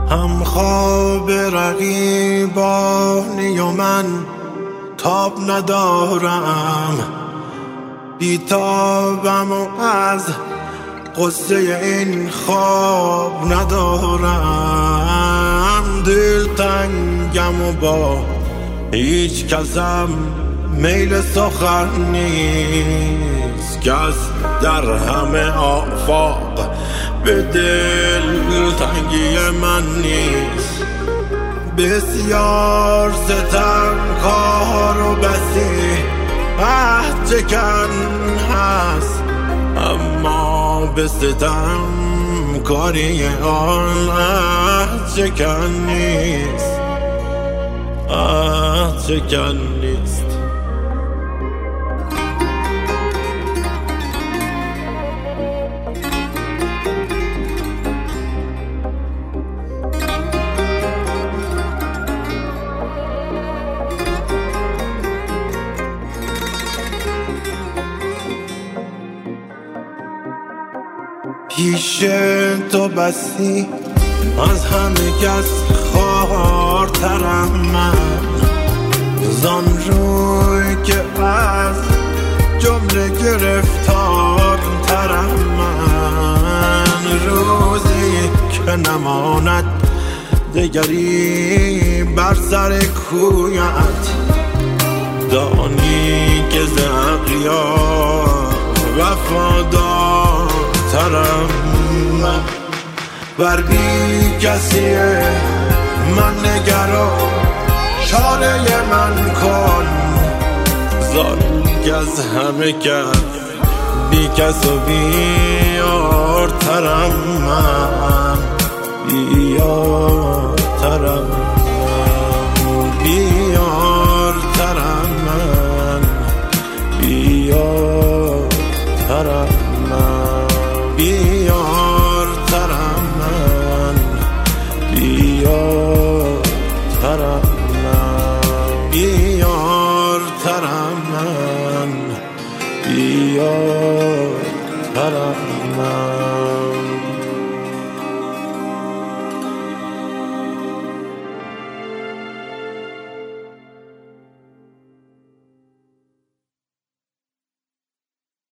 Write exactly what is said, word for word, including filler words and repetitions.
هم خواب رقیبانی و من تاب ندارم، بیتابم و از قصه این خواب ندارم. دل تنگم و با هیچ کسم میل سخن نیست، کس در همه آفاق به دل تنگی من نیست. بسیار ستم کار و بسی عهد چکن هست، اما به ستم کاری آن عهد چکن نیست، عهد چکن نیست. پیش تو بسی از همه کس خوارترم من، زان روی که از جمله گرفتارترم من. روزی که نماند دگری بر سر کویت، دانی که ز اغیار وفادار ترم من. بر بی کسی من نگرا، چاره من کن، زان که از همه کس بی کس و بیار ترم من، بیار ترم من، بیار ترم من، بیار ترم من، بیار ترم من، بیار ترم من، بیار ترم من، بیار ترم من.